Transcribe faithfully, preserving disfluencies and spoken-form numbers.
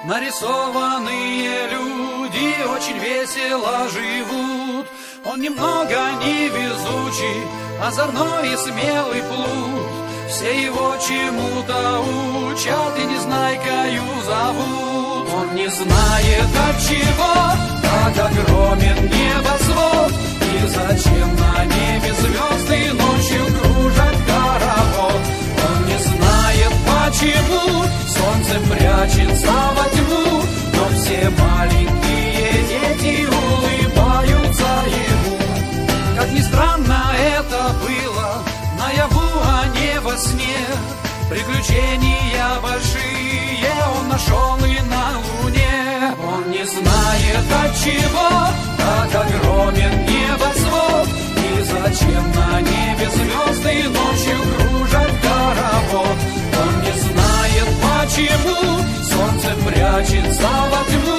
Нарисованные люди очень весело живут. Он немного невезучий, озорной и смелый плут. Все его чему-то учат и незнайкою зовут. Он не знает, от чего так огромен небосвод, и зачем на небе звезды ночью кружат хоровод. Он не знает, почему солнце прячется во тьму, но все маленькие дети улыбаются ему. Как ни странно это было, наяву, а не во сне, приключения большие он нашел и на луне. Он не знает, от чего так огромен небосвод, и зачем на небе звезды ночью кружат хоровод. Он не знает, почему солнце прячется во тьму,